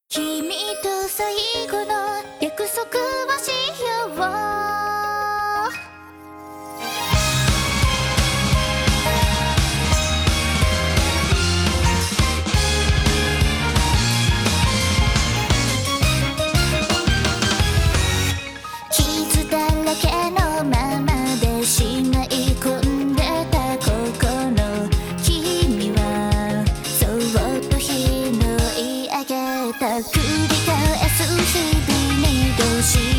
君と最後の約束をしよう。傷だらけのままでしまい込んでた心、君はそっと拾い上げた。繰り返す日々にどうし